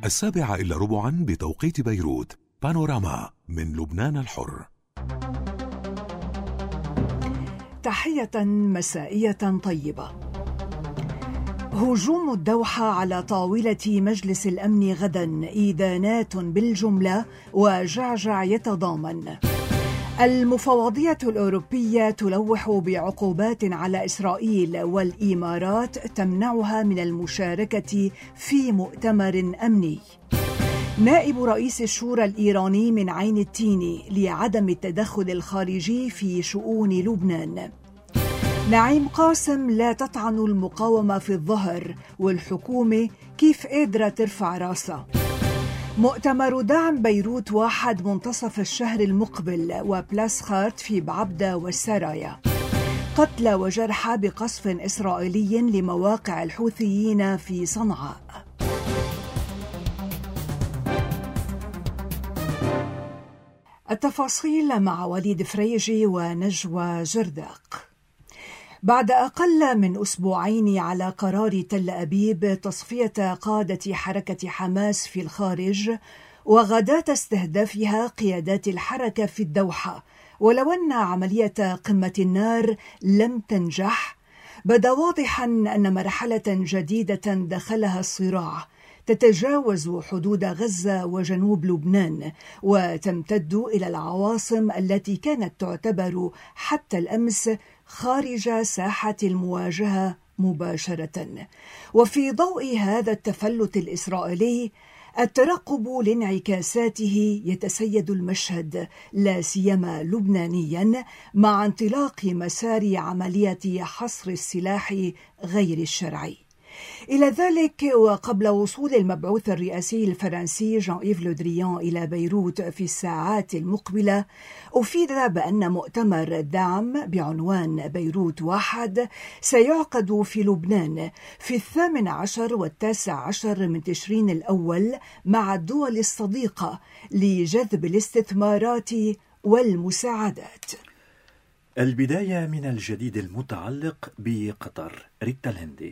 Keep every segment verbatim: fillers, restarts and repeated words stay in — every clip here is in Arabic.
السابعة إلا ربعا بتوقيت بيروت. بانوراما من لبنان الحر. تحية مسائية طيبة. هجوم الدوحة على طاولة مجلس الأمن غدا إدانات بالجملة وجعجع يتضامن. المفوضية الأوروبية تلوح بعقوبات على إسرائيل والإمارات تمنعها من المشاركة في مؤتمر أمني. نائب رئيس الشورى الإيراني من عين التين لعدم التدخل الخارجي في شؤون لبنان. نعيم قاسم: لا تطعن المقاومة في الظهر والحكومة كيف قادرة ترفع راسها. مؤتمر دعم بيروت واحد منتصف الشهر المقبل وبلاس خارت في بعبدة والسرايا. قتلى وجرحى بقصف إسرائيلي لمواقع الحوثيين في صنعاء. التفاصيل مع وليد فريجي ونجوى جرداق. بعد أقل من أسبوعين على قرار تل أبيب تصفية قادة حركة حماس في الخارج وغداة استهدافها قيادات الحركة في الدوحة، ولو أن عملية قمة النار لم تنجح، بدا واضحا أن مرحلة جديدة دخلها الصراع تتجاوز حدود غزة وجنوب لبنان وتمتد إلى العواصم التي كانت تعتبر حتى الأمس خارج ساحة المواجهة مباشرة. وفي ضوء هذا التفلت الإسرائيلي الترقب لانعكاساته يتسيد المشهد، لا سيما لبنانيا، مع انطلاق مسار عملية حصر السلاح غير الشرعي. إلى ذلك، وقبل وصول المبعوث الرئاسي الفرنسي جان إيف لو دريان إلى بيروت في الساعات المقبلة، أفيد بأن مؤتمر دعم بعنوان بيروت واحد سيعقد في لبنان في الثامن عشر والتاسع عشر من تشرين الأول مع الدول الصديقة لجذب الاستثمارات والمساعدات. البداية من الجديد المتعلق بقطر. ريتا الهندي.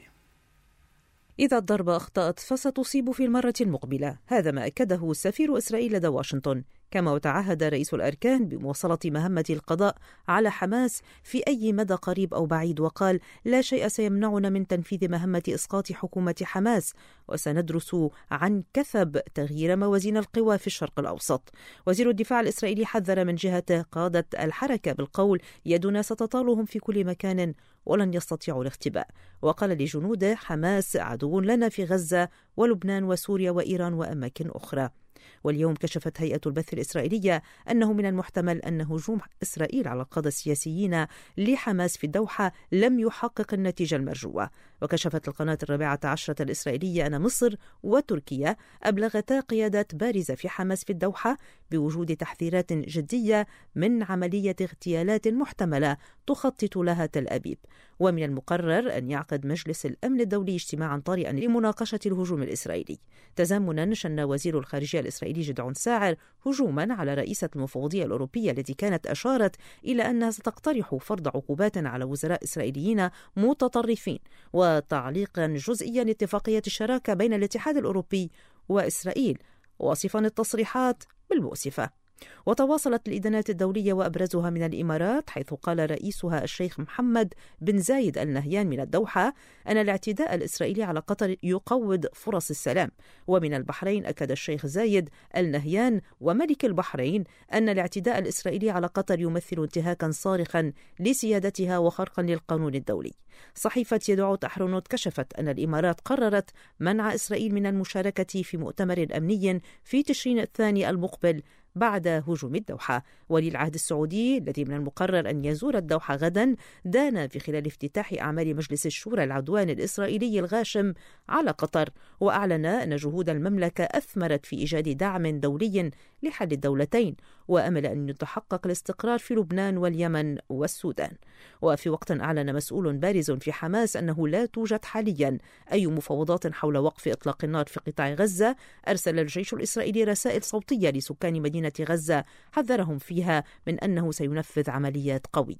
إذا الضربة أخطأت فستصيب في المرة المقبلة، هذا ما أكده سفير إسرائيل لدى واشنطن، كما وتعهد رئيس الأركان بمواصلة مهمة القضاء على حماس في أي مدى قريب أو بعيد، وقال: لا شيء سيمنعنا من تنفيذ مهمة إسقاط حكومة حماس، وسندرس عن كثب تغيير موازين القوى في الشرق الأوسط. وزير الدفاع الإسرائيلي حذر من جهة قادة الحركة بالقول: يدنا ستطالهم في كل مكان ولن يستطيعوا الاختباء. وقال لجنوده: حماس عدو لنا في غزة ولبنان وسوريا وإيران وأماكن أخرى. واليوم كشفت هيئة البث الإسرائيلية أنه من المحتمل أن هجوم إسرائيل على القادة السياسيين لحماس في الدوحة لم يحقق النتيجة المرجوة. وكشفت القناة الرابعة عشرة الإسرائيلية أن مصر وتركيا أبلغتا قيادات بارزة في حماس في الدوحة بوجود تحذيرات جدية من عملية اغتيالات محتملة تخطط لها تل أبيب. ومن المقرر أن يعقد مجلس الأمن الدولي اجتماعا طارئا لمناقشة الهجوم الإسرائيلي. تزامنا شن وزير الخارجية الإسرائيلي جدعون ساعر هجوما على رئيسة المفوضية الأوروبية التي كانت أشارت إلى أنها ستقترح فرض عقوبات على وزراء إسرائيليين متطرفين وتعليقا جزئيا لاتفاقية الشراكة بين الاتحاد الأوروبي وإسرائيل، واصفا التصريحات بالمؤسفة. وتواصلت الإدانات الدولية وأبرزها من الإمارات، حيث قال رئيسها الشيخ محمد بن زايد آل نهيان من الدوحة أن الاعتداء الإسرائيلي على قطر يقوض فرص السلام. ومن البحرين أكد الشيخ زايد آل نهيان وملك البحرين أن الاعتداء الإسرائيلي على قطر يمثل انتهاكا صارخا لسيادتها وخرقا للقانون الدولي. صحيفة يدعوت أحرنوت كشفت أن الإمارات قررت منع إسرائيل من المشاركة في مؤتمر أمني في تشرين الثاني المقبل بعد هجوم الدوحة. ولي العهد السعودي الذي من المقرر أن يزور الدوحة غدا دان في خلال افتتاح أعمال مجلس الشورى العدوان الإسرائيلي الغاشم على قطر، وأعلن أن جهود المملكة أثمرت في إيجاد دعم دولي لحل الدولتين، وأمل أن يتحقق الاستقرار في لبنان واليمن والسودان. وفي وقت أعلن مسؤول بارز في حماس أنه لا توجد حاليا أي مفاوضات حول وقف إطلاق النار في قطاع غزة، أرسل الجيش الإسرائيلي رسائل صوتية لسكان مدينة غزة حذرهم فيها من أنه سينفذ عمليات قوية.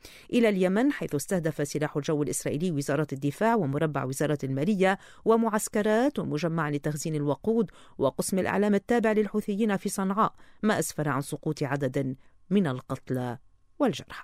إلى اليمن، حيث استهدف سلاح الجو الإسرائيلي وزارة الدفاع ومربع وزارة المالية ومعسكرات ومجمع لتخزين الوقود وقسم الإعلام التابع للحوثيين في صنعاء، ما أسفر عن سقوط عدد من القتلى والجرحى.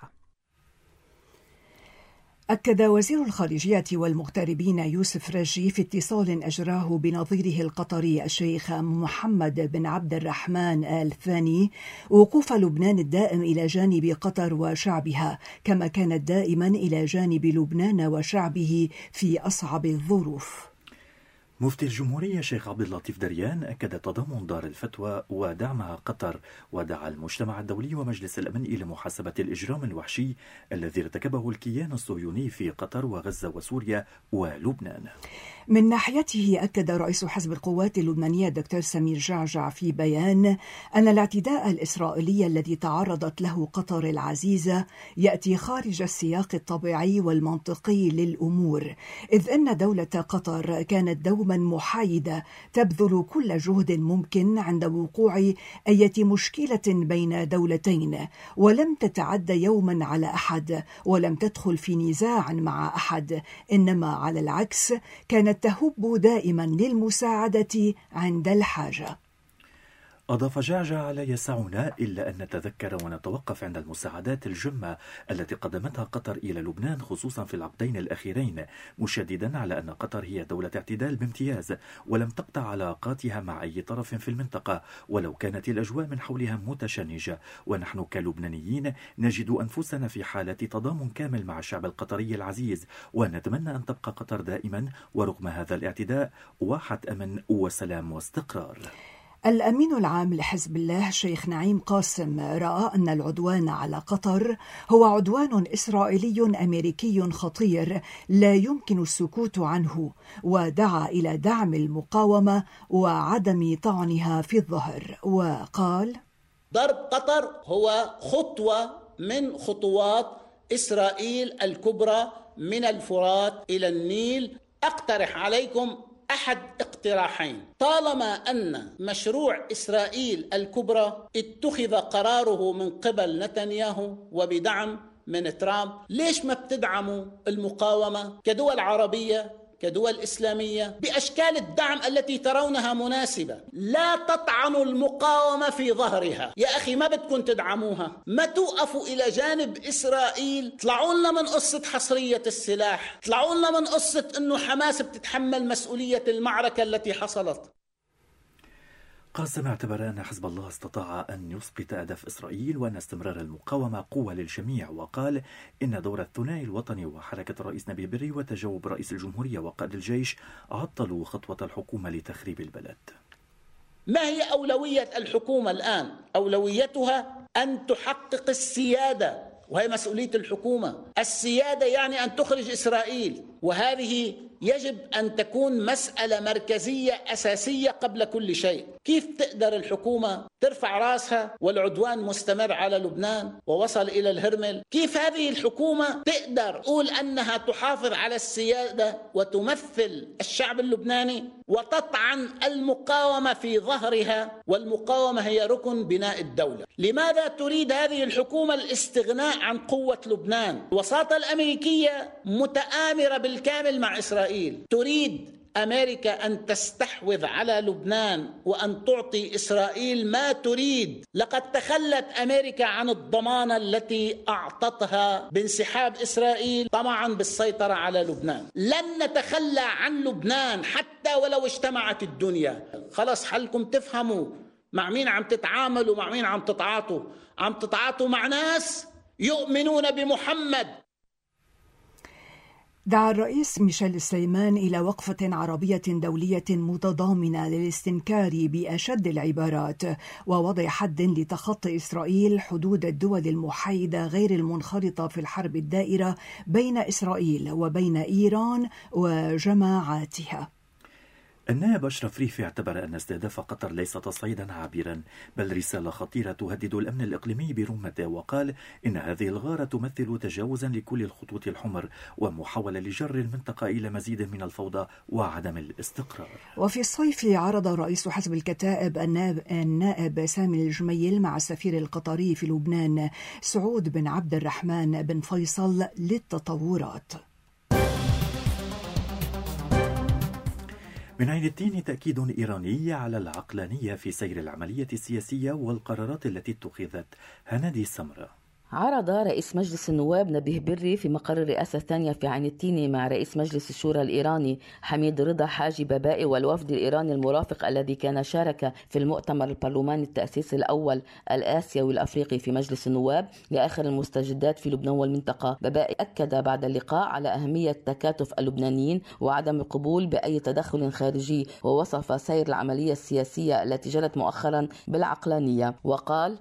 أكد وزير الخارجية والمغتربين يوسف رجي في اتصال أجراه بنظيره القطري الشيخ محمد بن عبد الرحمن آل ثاني وقوف لبنان الدائم إلى جانب قطر وشعبها، كما كانت دائما إلى جانب لبنان وشعبه في أصعب الظروف. مفتي الجمهورية شيخ عبد اللطيف دريان أكد تضامن دار الفتوى ودعمها قطر، ودعا المجتمع الدولي ومجلس الأمن إلى محاسبة الإجرام الوحشي الذي ارتكبه الكيان الصهيوني في قطر وغزة وسوريا ولبنان. من ناحيته أكد رئيس حزب القوات اللبنانية دكتور سمير جعجع في بيان أن الاعتداء الإسرائيلي الذي تعرضت له قطر العزيزة يأتي خارج السياق الطبيعي والمنطقي للأمور، إذ أن دولة قطر كانت دوما محايدة تبذل كل جهد ممكن عند وقوع أي مشكلة بين دولتين، ولم تتعد يوما على أحد ولم تدخل في نزاع مع أحد، إنما على العكس كانت تهب دائما للمساعدة عند الحاجة. أضاف جعجع: لا يسعنا إلا أن نتذكر ونتوقف عند المساعدات الجمة التي قدمتها قطر إلى لبنان خصوصا في العقدين الأخيرين، مشددا على أن قطر هي دولة اعتدال بامتياز ولم تقطع علاقاتها مع أي طرف في المنطقة ولو كانت الأجواء من حولها متشنجة، ونحن كلبنانيين نجد أنفسنا في حالة تضامن كامل مع الشعب القطري العزيز، ونتمنى أن تبقى قطر دائما ورغم هذا الاعتداء واحة أمن وسلام واستقرار. الأمين العام لحزب الله شيخ نعيم قاسم رأى أن العدوان على قطر هو عدوان إسرائيلي أمريكي خطير لا يمكن السكوت عنه، ودعا إلى دعم المقاومة وعدم طعنها في الظهر، وقال: ضرب قطر هو خطوة من خطوات إسرائيل الكبرى من الفرات إلى النيل. أقترح عليكم أحد اقتراحين: طالما أن مشروع إسرائيل الكبرى اتخذ قراره من قبل نتنياهو وبدعم من ترامب، ليش ما بتدعموا المقاومة كدول عربية كدول إسلامية بأشكال الدعم التي ترونها مناسبة؟ لا تطعنوا المقاومة في ظهرها. يا أخي ما بدكم تدعموها، ما توقفوا إلى جانب إسرائيل. طلعوا لنا من قصة حصرية السلاح، طلعوا لنا من قصة أنه حماس بتتحمل مسؤولية المعركة التي حصلت. قاسم اعتبر أن حزب الله استطاع أن يسقط أهداف إسرائيل وأن استمرار المقاومة قوة للجميع، وقال إن دور الثنائي الوطني وحركة الرئيس نبيه بري وتجاوب رئيس الجمهورية وقائد الجيش عطلوا خطوة الحكومة لتخريب البلد. ما هي أولوية الحكومة الآن؟ أولويتها أن تحقق السيادة، وهي مسؤولية الحكومة. السيادة يعني أن تخرج إسرائيل، وهذه يجب أن تكون مسألة مركزية أساسية قبل كل شيء. كيف تقدر الحكومة ترفع راسها والعدوان مستمر على لبنان ووصل إلى الهرمل؟ كيف هذه الحكومة تقدر تقول أنها تحافظ على السيادة وتمثل الشعب اللبناني وتطعن المقاومة في ظهرها، والمقاومة هي ركن بناء الدولة؟ لماذا تريد هذه الحكومة الاستغناء عن قوة لبنان؟ الوساطة الأمريكية متآمرة بالكامل مع إسرائيل، تريد أمريكا أن تستحوذ على لبنان وأن تعطي إسرائيل ما تريد. لقد تخلت أمريكا عن الضمانة التي أعطتها بانسحاب إسرائيل طمعا بالسيطرة على لبنان. لن نتخلى عن لبنان حتى ولو اجتمعت الدنيا. خلاص حلكم تفهموا مع مين عم تتعاملوا، مع مين عم تتعاطوا. عم تتعاطوا مع ناس يؤمنون بمحمد. دعا الرئيس ميشيل السليمان إلى وقفة عربية دولية متضامنة للاستنكار بأشد العبارات ووضع حد لتخطي إسرائيل حدود الدول المحايدة غير المنخرطة في الحرب الدائرة بين إسرائيل وبين إيران وجماعاتها. النائب أشرف ريفي اعتبر أن استهداف قطر ليس تصعيدا عابرا بل رسالة خطيرة تهدد الأمن الإقليمي برمته، وقال إن هذه الغارة تمثل تجاوزا لكل الخطوط الحمر ومحاولة لجر المنطقة إلى مزيد من الفوضى وعدم الاستقرار. وفي الصيف عرض رئيس حزب الكتائب النائب سامي الجميل مع السفير القطري في لبنان سعود بن عبد الرحمن بن فيصل للتطورات. من عين الدين تأكيد إيراني على العقلانية في سير العملية السياسية والقرارات التي اتخذت. هنادي السمرة. عرض رئيس مجلس النواب نبيه بري في مقر الرئاسة الثانية في عين التيني مع رئيس مجلس الشورى الإيراني حميد رضا حاجي بابائي والوفد الإيراني المرافق الذي كان شارك في المؤتمر البرلماني التأسيسي الأول الآسيوي الأفريقي في مجلس النواب لآخر المستجدات في لبنان والمنطقة. بابائي أكد بعد اللقاء على أهمية تكاتف اللبنانيين وعدم القبول بأي تدخل خارجي، ووصف سير العملية السياسية التي جرت مؤخرا بالعقلانية وقال: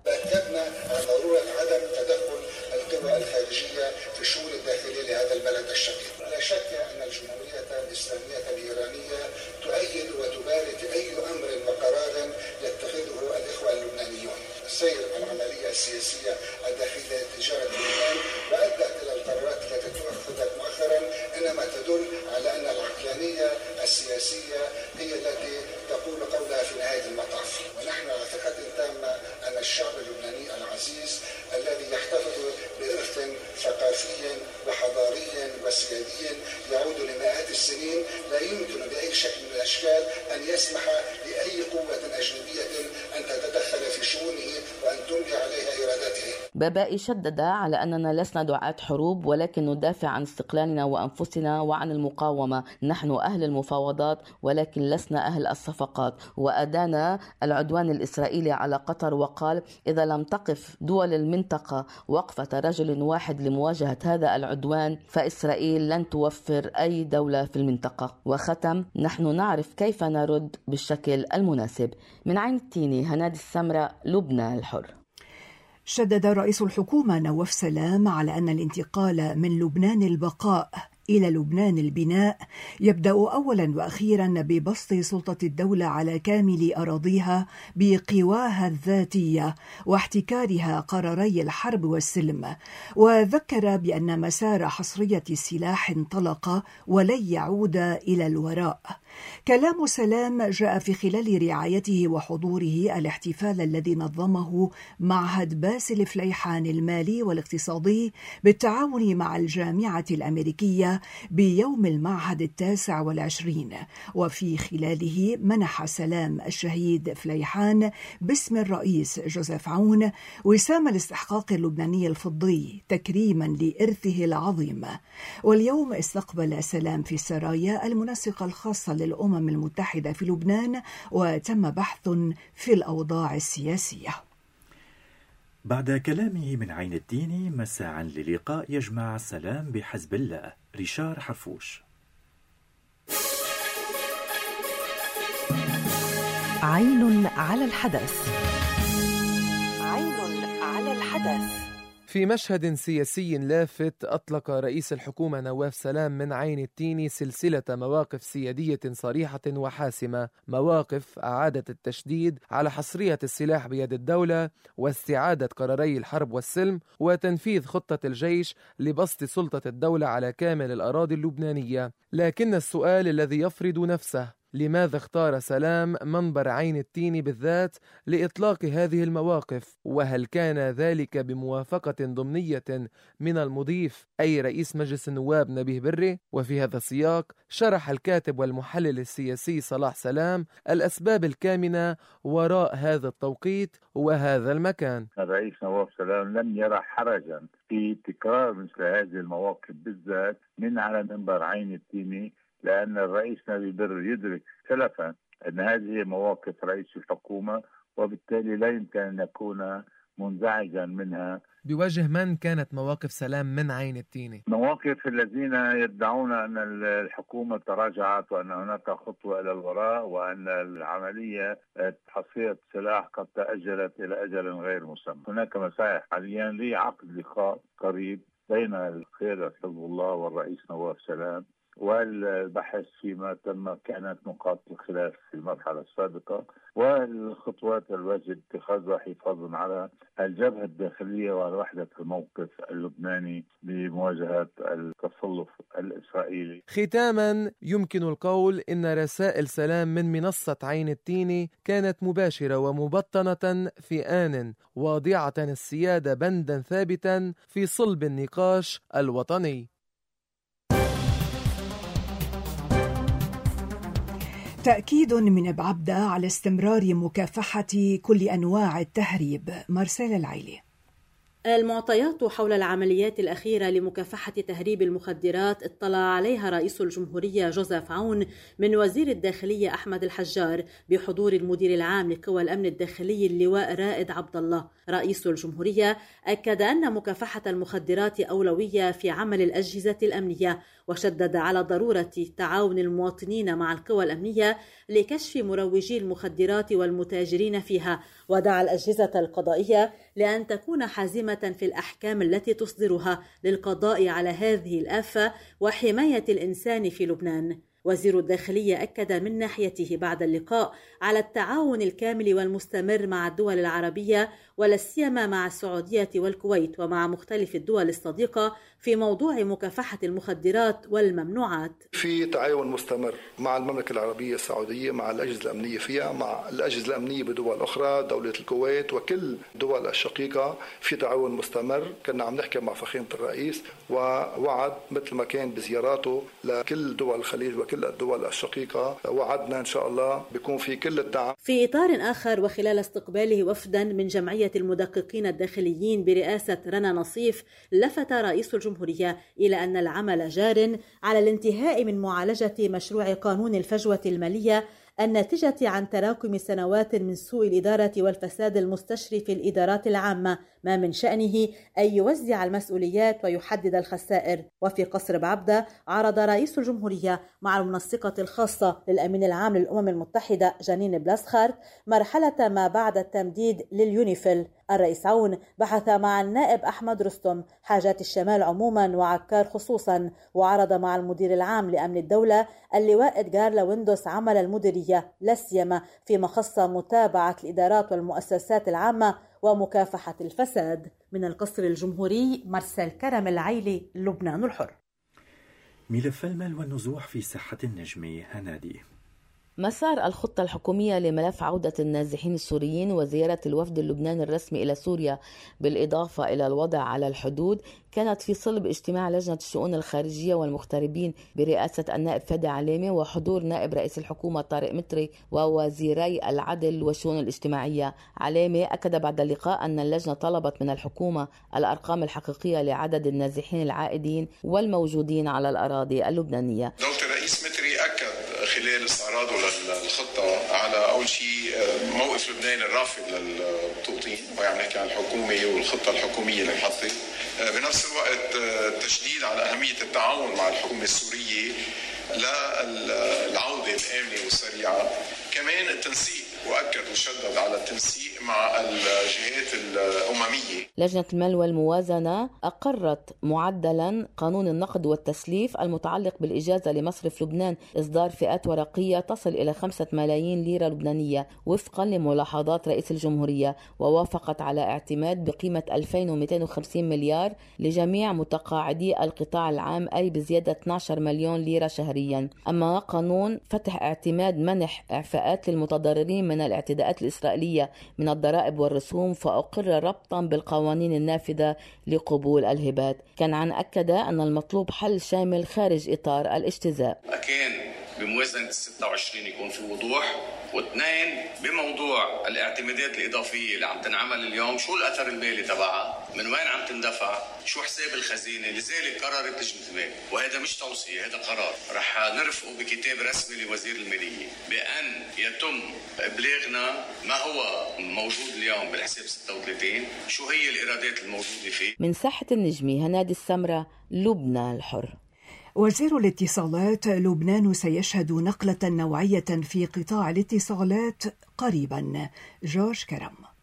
الخارجية في الشؤون الداخلية لهذا البلد الشقيق. لا شك أن الجمهورية الإسلامية الإيرانية تؤيد وتبارك أي أمر وقرار يتخذه الإخوة اللبنانيون. سير العملية السياسية الداخلية تجاه لبنان وأدت إلى القرارات التي اتخذت مؤخرا إنما تدل على أن العقلانية السياسية هي التي تقول قولها في نهاية المطاف. ونحن على ثقة تامة أن الشعب اللبناني العزيز الذي يحتفظ بإرث ثقافي وحضاري وسيادي يعود لمئات السنين لا يمكن بأي شكل من الأشكال أن يسمح لأي قوة أجنبية أن تتدخل في شؤونه وأن تملي عليها إرادته. بابائي شدد على أننا لسنا دعاة حروب ولكن ندافع عن استقلالنا وأنفسنا وعن المقاومة. نحن أهل المفاوضات ولكن لسنا أهل الصفقات. وأدان العدوان الإسرائيلي على قطر وقال: إذا لم تقف دول المنطقة وقفة رجل واحد لمواجهة هذا العدوان فإسرائيل لن توفر أي دولة في المنطقة. وختم: نحن نعرف كيف نرد بالشكل المناسب. من عين التيني هنادي السمرة، لبنان الحر. شدد رئيس الحكومة نواف سلام على أن الانتقال من لبنان البقاء إلى لبنان البناء يبدأ أولا وأخيرا ببسط سلطة الدولة على كامل أراضيها بقواها الذاتية واحتكارها قراري الحرب والسلم، وذكر بأن مسار حصرية السلاح انطلق ولن يعود إلى الوراء. كلام سلام جاء في خلال رعايته وحضوره الاحتفال الذي نظمه معهد باسل فليحان المالي والاقتصادي بالتعاون مع الجامعة الأمريكية بيوم المعهد التاسع والعشرين، وفي خلاله منح سلام الشهيد فليحان باسم الرئيس جوزيف عون وسام الاستحقاق اللبناني الفضي تكريما لإرثه العظيم. واليوم استقبل سلام في السرايا المنسقة الخاصة للأمم المتحدة في لبنان وتم بحث في الأوضاع السياسية. بعد كلامه من عين الدين مساعا للقاء يجمع سلام بحزب الله. ريشار حرفوش. عين على الحدث. عين على الحدث. في مشهد سياسي لافت أطلق رئيس الحكومة نواف سلام من عين التيني سلسلة مواقف سيادية صريحة وحاسمة، مواقف أعادت التشديد على حصرية السلاح بيد الدولة واستعادة قراري الحرب والسلم وتنفيذ خطة الجيش لبسط سلطة الدولة على كامل الأراضي اللبنانية. لكن السؤال الذي يفرض نفسه: لماذا اختار سلام منبر عين التيني بالذات لإطلاق هذه المواقف؟ وهل كان ذلك بموافقة ضمنية من المضيف أي رئيس مجلس النواب نبيه بري؟ وفي هذا السياق شرح الكاتب والمحلل السياسي صلاح سلام الأسباب الكامنة وراء هذا التوقيت وهذا المكان. الرئيس نواف سلام لم يرى حرجا في تكرار مثل هذه المواقف بالذات من على منبر عين التيني، لأن الرئيس نبيه بري يدرك سلفا أن هذه مواقف رئيس الحكومة وبالتالي لا يمكن أن يكون منزعجا منها. بوجه من كانت مواقف سلام من عين التيني؟ مواقف الذين يدعون أن الحكومة تراجعت وأن هناك خطوة إلى الوراء وأن العملية حصرية السلاح قد تأجلت إلى أجل غير مسمى. هناك مساعي حاليا لعقد لقاء قريب بين القيادة حزب الله والرئيس نواف سلام والبحث فيما تم كانت نقاط الخلاف في المرحلة السابقة، والخطوات الواجب اتخاذها حفاظا على الجبهة الداخلية وعلى وحدة الموقف اللبناني بمواجهة التسلط الإسرائيلي. ختاما، يمكن القول إن رسائل سلام من منصة عين التيني كانت مباشرة ومبطنة في آن، واضعة السيادة بندا ثابتا في صلب النقاش الوطني. تأكيد من بعبدة على استمرار مكافحة كل أنواع التهريب. مارسيل العيلي. المعطيات حول العمليات الأخيرة لمكافحة تهريب المخدرات اطلع عليها رئيس الجمهورية جوزيف عون من وزير الداخلية أحمد الحجار بحضور المدير العام لقوى الأمن الداخلي اللواء رائد عبد الله. رئيس الجمهورية أكد أن مكافحة المخدرات أولوية في عمل الأجهزة الأمنية، وشدد على ضرورة تعاون المواطنين مع القوى الأمنية لكشف مروجي المخدرات والمتاجرين فيها، ودعا الأجهزة القضائية لأن تكون حازمة في الأحكام التي تصدرها للقضاء على هذه الآفة وحماية الإنسان في لبنان. وزير الداخلية أكد من ناحيته بعد اللقاء على التعاون الكامل والمستمر مع الدول العربية ولا سيما مع السعودية والكويت ومع مختلف الدول الصديقة في موضوع مكافحة المخدرات والممنوعات. في تعاون مستمر مع المملكة العربية السعودية، مع الأجهزة الأمنية فيها، مع الأجهزة الأمنية بدول أخرى، دولة الكويت وكل دول الشقيقة، في تعاون مستمر. كنا عم نحكي مع فخامة الرئيس ووعد مثل ما كان بزياراته لكل دول الخليج وكل الدول الشقيقة، وعدنا إن شاء الله بيكون في كل الدعم. في إطار آخر، وخلال استقباله وفدا من جمعية المدققين الداخليين برئاسة رنا نصيف، لفت رئيس الجمهورية إلى أن العمل جار على الانتهاء من معالجة مشروع قانون الفجوة المالية الناتجة عن تراكم سنوات من سوء الإدارة والفساد المستشري في الإدارات العامة، ما من شأنه أن يوزع المسؤوليات ويحدد الخسائر. وفي قصر بعبدة عرض رئيس الجمهورية مع المنسقة الخاصة للأمين العام للأمم المتحدة جانين بلاسخارت مرحلة ما بعد التمديد لليونيفيل. الرئيس عون بحث مع النائب أحمد رستم حاجات الشمال عموما وعكار خصوصا، وعرض مع المدير العام لأمن الدولة اللواء إدغار لويندوس عمل المديرية لا سيما فيما خص متابعة الإدارات والمؤسسات العامة ومكافحة الفساد. من القصر الجمهوري، مارسيل كرم العيلي، لبنان الحر. ملف المال والنزوح في ساحة النجم. هنادي. مسار الخطة الحكومية لملف عودة النازحين السوريين وزيارة الوفد اللبناني الرسمي إلى سوريا بالإضافة إلى الوضع على الحدود كانت في صلب اجتماع لجنة الشؤون الخارجية والمغتربين برئاسة النائب فادي علامة وحضور نائب رئيس الحكومة طارق متري ووزيري العدل والشؤون الاجتماعية. علامة أكد بعد اللقاء أن اللجنة طلبت من الحكومة الأرقام الحقيقية لعدد النازحين العائدين والموجودين على الأراضي اللبنانية. دولة الرئيس متري أكد خلال استعراضه للخطة على أول شيء موقف لبنان الرافض للتوطين، ويعني نحكي عن الحكومة والخطة الحكومية اللي انحطت. بنفس الوقت تشديد على أهمية التعاون مع الحكومة السورية للعودة الآمنة والسريعة. كمان التنسيق، وأكد وشدد على التنسيق مع الجهات الأممية. لجنة المال والموازنة أقرت معدلا قانون النقد والتسليف المتعلق بالإجازة لمصرف لبنان إصدار فئات ورقية تصل إلى خمسة ملايين ليرة لبنانية وفقا لملاحظات رئيس الجمهورية، ووافقت على اعتماد بقيمة ألفين ومئتين وخمسين مليار لجميع متقاعدي القطاع العام، أي بزيادة اثني عشر مليون ليرة شهريا. أما قانون فتح اعتماد منح إعفاءات للمتضررين من الاعتداءات الإسرائيلية من الضرائب والرسوم فأقر ربطا بالقوانين النافذة لقبول الهبات. كان عن أكد أن المطلوب حل شامل خارج إطار الاجتزاء. أكان بموازنة ستة وعشرين يكون في وضوح، واثنين بموضوع الاعتمادات الإضافية اللي عم تنعمل اليوم، شو الأثر المالي تبعها، من وين عم تندفع، شو حساب الخزينة. لذلك قررت لجنة المال، وهذا مش توصية، هذا قرار رح نرفقه بكتاب رسمي لوزير المالية بأن يتم إبلاغنا ما هو موجود اليوم بالحساب ستة وثلاثين، شو هي الإيرادات الموجودة فيه. من ساحة النجمي، هنادي السمرة، لبنان الحر. وزير الاتصالات: لبنان سيشهد نقلة نوعية في قطاع الاتصالات قريبا. جورج كرم.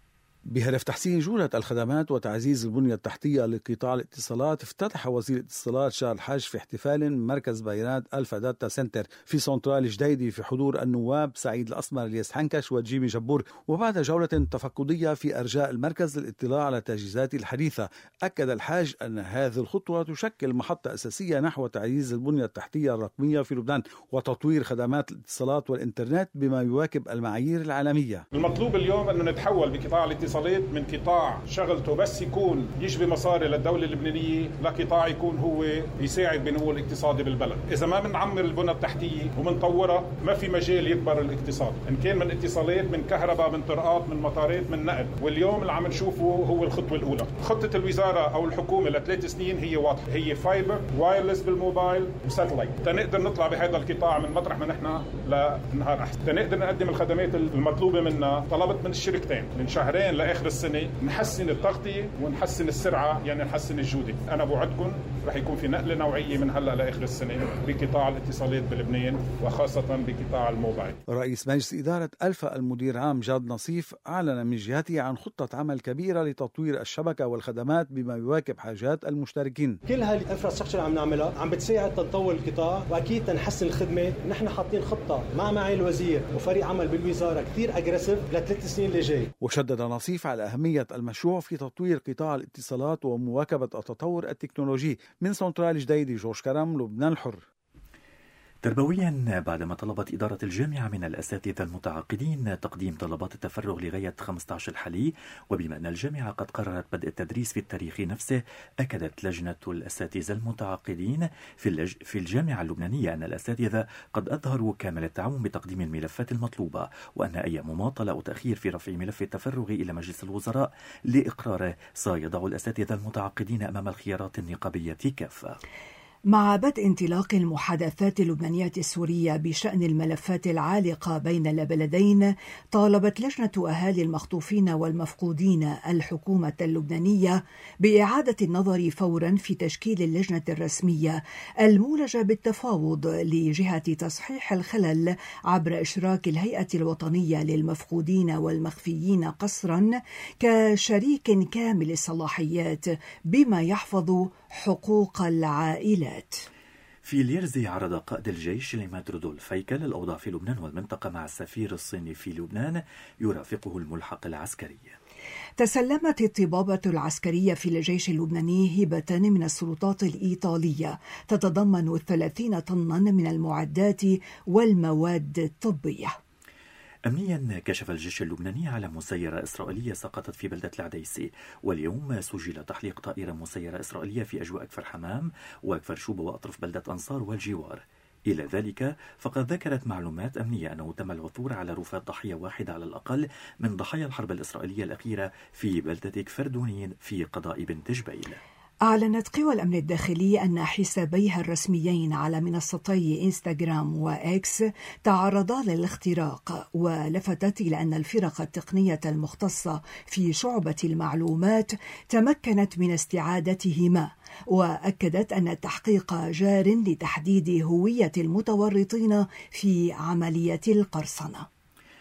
بهدف تحسين جودة الخدمات وتعزيز البنية التحتية لقطاع الاتصالات، افتتح وزير الاتصالات شارل حاج في احتفال مركز بيانات ألفا داتا سنتر في سنترال جديدة في حضور النواب سعيد الأسمر، الياس حنكش وجيمي جبور. وبعد جولة تفقدية في أرجاء المركز للاطلاع على التجهيزات الحديثة، أكد الحاج أن هذه الخطوة تشكل محطة أساسية نحو تعزيز البنية التحتية الرقمية في لبنان وتطوير خدمات الاتصالات والإنترنت بما يواكب المعايير العالمية. المطلوب اليوم أن نتحول بقطاع الاتصالات من قطاع شغلته بس يكون يجبي مصاري للدولة اللبنانية لقطاع يكون هو يساعد بنمو الاقتصادي بالبلد. إذا ما بنعمر البنى التحتية ومنطورها ما في مجال يكبر الاقتصاد، إن كان من اتصالات، من كهرباء، من طرقات، من مطارات، من نقل. واليوم اللي عم نشوفه هو الخطوة الأولى. خطة الوزارة أو الحكومة لثلاث سنين هي واضحة، هي فايبر، وايرلس بالموبايل وساتلايت، تنقدر نطلع بهذا القطاع من مطرح ما نحن لنهار أحسن، تنقدر نقدم الخدمات المطلوبة منا. طلبت من الشركتين من شهرين لآخر السنة نحسن التغطية ونحسن السرعة، يعني نحسن الجودة. أنا بوعدكم رح يكون في نقلة نوعية من هلأ لآخر السنة بقطاع الاتصالات بلبنان وخاصة بقطاع الموبايل. رئيس مجلس إدارة ألفا المدير عام جاد نصيف أعلن من جهته عن خطة عمل كبيرة لتطوير الشبكة والخدمات بما يواكب حاجات المشتركين. كل هالانفراستراكشر عم نعملها عم بتساعد تنطور القطاع وأكيد تنحسن الخدمة. نحن حاطين خطة مع معالي الوزير وفريق عمل بالوزارة كثير أجريسيف لثلاث سنين اللي جاي. وشدد نصيف على أهمية المشروع في تطوير قطاع الاتصالات ومواكبة التطور التكنولوجي. من سنترال جديدة، جورج كرم، لبنان الحر. تربويا، بعدما طلبت إدارة الجامعة من الأساتذة المتعاقدين تقديم طلبات التفرغ لغاية خمسة عشر حالي، وبما أن الجامعة قد قررت بدء التدريس في التاريخ نفسه، أكدت لجنة الأساتذة المتعاقدين في, اللج... في الجامعة اللبنانية أن الأساتذة قد أظهروا كامل التعاون بتقديم الملفات المطلوبة، وأن أي مماطلة أو تأخير في رفع ملف التفرغ إلى مجلس الوزراء لإقراره سيضع الأساتذة المتعاقدين أمام الخيارات النقابية كافة. مع بدء انطلاق المحادثات اللبنانية السورية بشأن الملفات العالقة بين البلدين، طالبت لجنة أهالي المخطوفين والمفقودين الحكومة اللبنانية بإعادة النظر فورا في تشكيل اللجنة الرسمية المولجة بالتفاوض لجهة تصحيح الخلل عبر إشراك الهيئة الوطنية للمفقودين والمخفيين قسرا كشريك كامل الصلاحيات بما يحفظ حقوق العائلات. في اليرزي، عرض قائد الجيش ليمات رودولف هيكل الأوضاع في لبنان والمنطقة مع السفير الصيني في لبنان يرافقه الملحق العسكري. تسلمت الطبابة العسكرية في الجيش اللبناني هبة من السلطات الإيطالية تتضمن ثلاثين طنا من المعدات والمواد الطبية. أمنيا، كشف الجيش اللبناني على مسيرة إسرائيلية سقطت في بلدة العديسي، واليوم سجل تحليق طائرة مسيرة إسرائيلية في أجواء كفر حمام وكفر شوبة وأطراف بلدة أنصار والجوار. إلى ذلك فقد ذكرت معلومات أمنية أنه تم العثور على رفات ضحية واحدة على الأقل من ضحايا الحرب الإسرائيلية الأخيرة في بلدة كفر دونين في قضاء بنت جبيل. أعلنت قوى الأمن الداخلي أن حسابيها الرسميين على منصتي إنستغرام وإكس تعرضا للاختراق، ولفتت إلى أن الفرق التقنية المختصة في شعبة المعلومات تمكنت من استعادتهما، وأكدت أن التحقيق جار لتحديد هوية المتورطين في عملية القرصنة.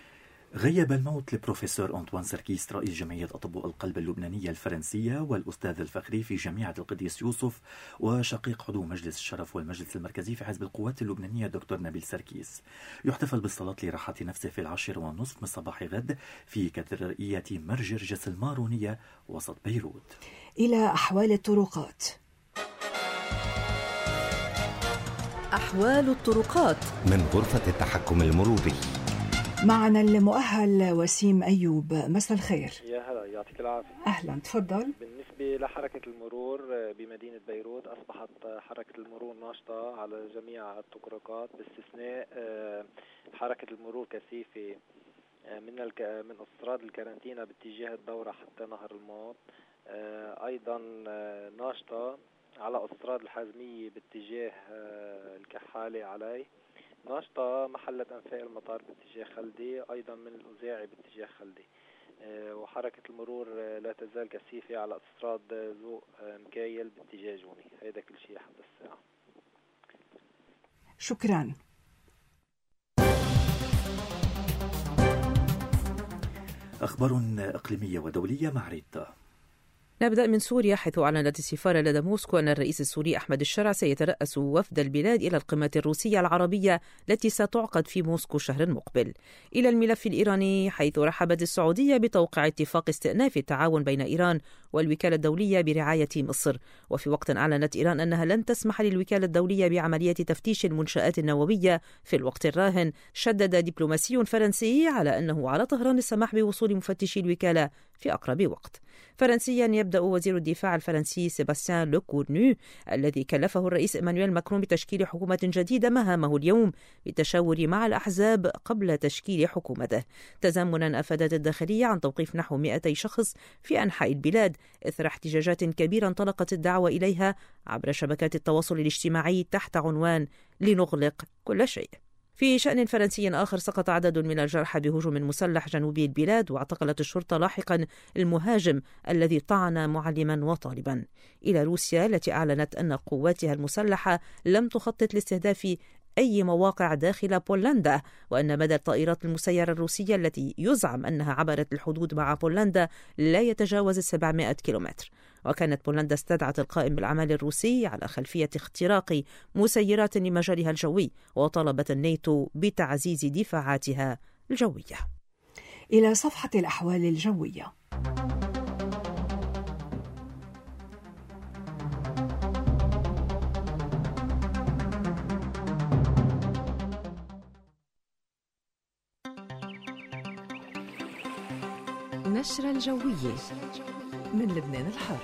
غيب الموت لبروفيسور أنطوان سركيس رئيس جمعية أطباء القلب اللبنانية الفرنسية والأستاذ الفخري في جامعة القديس يوسف وشقيق عضو مجلس الشرف والمجلس المركزي في حزب القوات اللبنانية دكتور نبيل سركيس. يحتفل بالصلاة لراحة نفسه في العاشر والنصف من صباح غد في كاتدرائية مرجرجس المارونية وسط بيروت. إلى أحوال الطرقات. أحوال الطرقات من غرفة التحكم المروري. معنا المؤهل وسيم أيوب، مساء الخير. يا هلا، يعطيك العافية. أهلا، تفضل. بالنسبة لحركة المرور بمدينة بيروت، أصبحت حركة المرور ناشطة على جميع الطرقات باستثناء حركة المرور كثيفة من من أوتوستراد الكارنتينا باتجاه الدورة حتى نهر الموت، أيضا ناشطة على أوتوستراد الحازمية باتجاه الكحالة علي، ناشطة محلة أنفاق المطار باتجاه خلدي، أيضا من الأوزاعي باتجاه خلدي. أه وحركة المرور لا تزال كثيفة على أوتوستراد ذوق مكايل باتجاه جوني. هيدا كل شيء لحد الساعة. شكرا. أخبار إقليمية ودولية مع ريتا. نبدأ من سوريا، حيث أعلنت السفارة لدى موسكو أن الرئيس السوري أحمد الشرع سيترأس وفد البلاد إلى القمة الروسية العربية التي ستعقد في موسكو الشهر المقبل. إلى الملف الإيراني، حيث رحبت السعودية بتوقيع اتفاق استئناف التعاون بين إيران والوكالة الدولية برعاية مصر، وفي وقت أعلنت إيران أنها لن تسمح للوكالة الدولية بعملية تفتيش المنشآت النووية في الوقت الراهن. شدد دبلوماسي فرنسي على أنه على طهران السماح بوصول مفتشي الوكالة في أقرب وقت. فرنسيا، يبدأ وزير الدفاع الفرنسي سيباستيان لوكورنو الذي كلفه الرئيس إيمانويل ماكرون بتشكيل حكومة جديدة مهامه اليوم بالتشاور مع الأحزاب قبل تشكيل حكومته، تزامنا أفادت الداخلية عن توقيف نحو مئتي شخص في أنحاء البلاد إثر احتجاجات كبيرة انطلقت الدعوة إليها عبر شبكات التواصل الاجتماعي تحت عنوان لنغلق كل شيء. في شأن فرنسي آخر، سقط عدد من الجرحى بهجوم مسلح جنوبي البلاد، واعتقلت الشرطة لاحقا المهاجم الذي طعن معلما وطالبا. إلى روسيا التي أعلنت أن قواتها المسلحة لم تخطط لاستهداف أي مواقع داخل بولندا، وأن مدى الطائرات المسيرة الروسية التي يزعم أنها عبرت الحدود مع بولندا لا يتجاوز سبعمائة كيلومتر. وكانت بولندا استدعت القائم بالأعمال الروسي على خلفية اختراق مسيرات لمجالها الجوي، وطالبت الناتو بتعزيز دفاعاتها الجوية. إلى صفحة الأحوال الجوية. نشرة الجوية من لبنان الحر.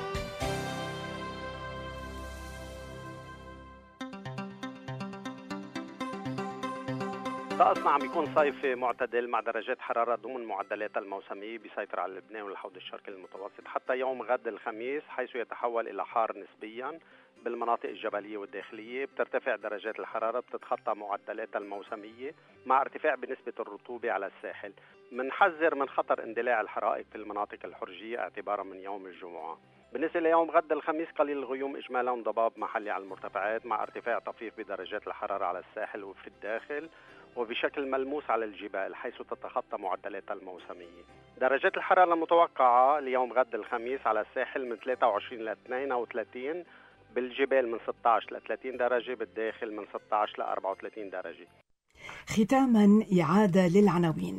طقسنا عم يكون صيفي معتدل مع درجات حرارة ضمن معدلات الموسمية بيسيطر على لبنان والحوض الشرقي المتوسط حتى يوم غد الخميس، حيث يتحول إلى حار نسبيا بالمناطق الجبلية والداخلية. بترتفع درجات الحرارة، بتتخطى معدلات الموسمية مع ارتفاع بنسبة الرطوبة على الساحل. منحذر من خطر اندلاع الحرائق في المناطق الحرجية اعتبارا من يوم الجمعة. بالنسبة ليوم غد الخميس، قليل الغيوم إجمالا ضباب محلي على المرتفعات مع ارتفاع طفيف بدرجات الحرارة على الساحل وفي الداخل، وبشكل ملموس على الجبال حيث تتخطى معدلات الموسمية. درجات الحرارة المتوقعة ليوم غد الخميس على الساحل من ثلاثة وعشرين ل اثنين وثلاثين، بالجبال من ستة عشر ل ثلاثين درجة، بالداخل من ستة عشر ل أربعة وثلاثين درجة. ختاما، إعادة للعناوين.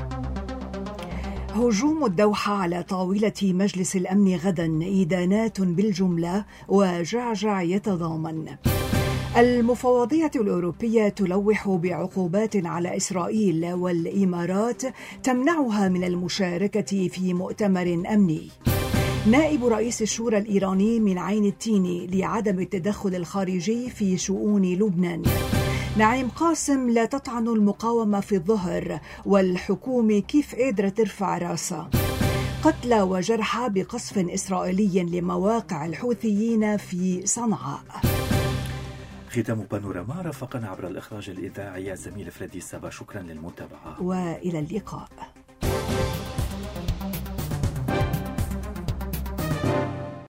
هجوم الدوحة على طاولة مجلس الأمن غدا، إدانات بالجملة وجعجع يتضامن. المفوضية الأوروبية تلوح بعقوبات على إسرائيل، والإمارات تمنعها من المشاركة في مؤتمر أمني. نائب رئيس الشورى الإيراني من عين التين لعدم التدخل الخارجي في شؤون لبنان. نعيم قاسم: لا تطعن المقاومة في الظهر، والحكومة كيف قادرة ترفع راسها. قتلى وجرحى بقصف إسرائيلي لمواقع الحوثيين في صنعاء. ختام بانوراما، رافقنا عبر الإخراج الإذاعي الزميل فريدي سابا. شكرا للمتابعة وإلى اللقاء.